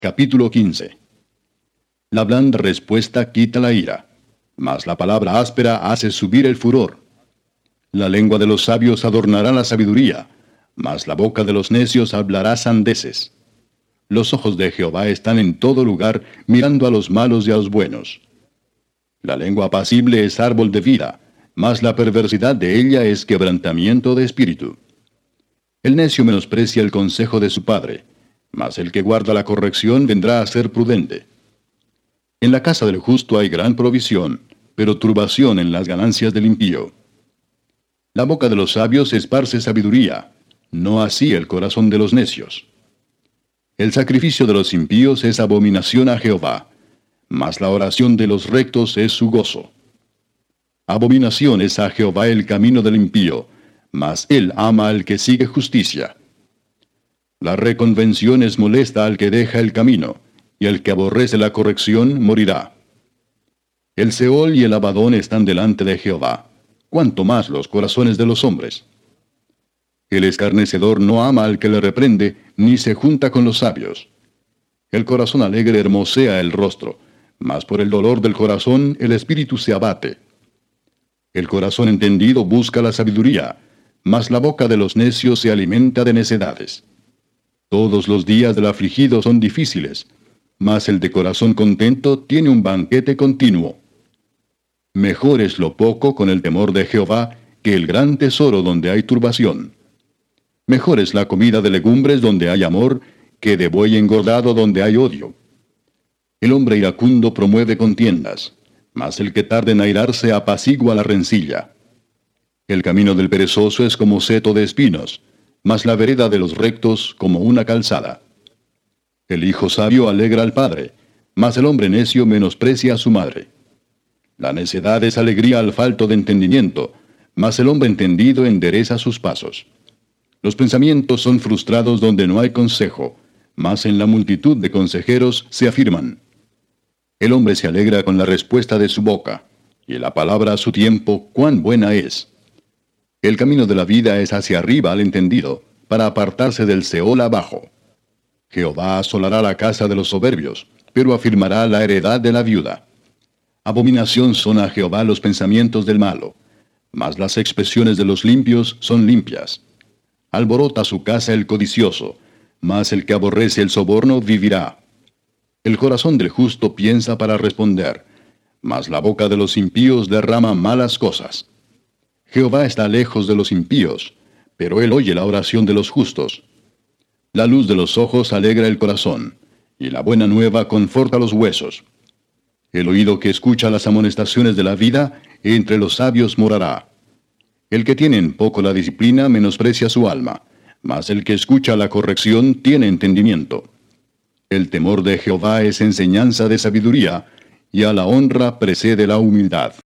Capítulo 15. La blanda respuesta quita la ira, mas la palabra áspera hace subir el furor. La lengua de los sabios adornará la sabiduría, mas la boca de los necios hablará sandeces. Los ojos de Jehová están en todo lugar, mirando a los malos y a los buenos. La lengua apacible es árbol de vida, mas la perversidad de ella es quebrantamiento de espíritu. El necio menosprecia el consejo de su padre, mas el que guarda la corrección vendrá a ser prudente. En la casa del justo hay gran provisión, pero turbación en las ganancias del impío. La boca de los sabios esparce sabiduría, no así el corazón de los necios. El sacrificio de los impíos es abominación a Jehová, mas la oración de los rectos es su gozo. Abominación es a Jehová el camino del impío, mas él ama al que sigue justicia. La reconvención es molesta al que deja el camino, y el que aborrece la corrección morirá. El Seol y el Abadón están delante de Jehová, cuanto más los corazones de los hombres. El escarnecedor no ama al que le reprende, ni se junta con los sabios. El corazón alegre hermosea el rostro, mas por el dolor del corazón el espíritu se abate. El corazón entendido busca la sabiduría, mas la boca de los necios se alimenta de necedades. Todos los días del afligido son difíciles, mas el de corazón contento tiene un banquete continuo. Mejor es lo poco con el temor de Jehová que el gran tesoro donde hay turbación. Mejor es la comida de legumbres donde hay amor que de buey engordado donde hay odio. El hombre iracundo promueve contiendas, mas el que tarda en airarse apacigua la rencilla. El camino del perezoso es como seto de espinos, mas la vereda de los rectos como una calzada. El hijo sabio alegra al padre, mas el hombre necio menosprecia a su madre. La necedad es alegría al falto de entendimiento, mas el hombre entendido endereza sus pasos. Los pensamientos son frustrados donde no hay consejo, mas en la multitud de consejeros se afirman. El hombre se alegra con la respuesta de su boca, y la palabra a su tiempo cuán buena es. El camino de la vida es hacia arriba al entendido, para apartarse del Seol abajo. Jehová asolará la casa de los soberbios, pero afirmará la heredad de la viuda. Abominación son a Jehová los pensamientos del malo, mas las expresiones de los limpios son limpias. Alborota su casa el codicioso, mas el que aborrece el soborno vivirá. El corazón del justo piensa para responder, mas la boca de los impíos derrama malas cosas. Jehová está lejos de los impíos, pero él oye la oración de los justos. La luz de los ojos alegra el corazón, y la buena nueva conforta los huesos. El oído que escucha las amonestaciones de la vida, entre los sabios morará. El que tiene en poco la disciplina menosprecia su alma, mas el que escucha la corrección tiene entendimiento. El temor de Jehová es enseñanza de sabiduría, y a la honra precede la humildad.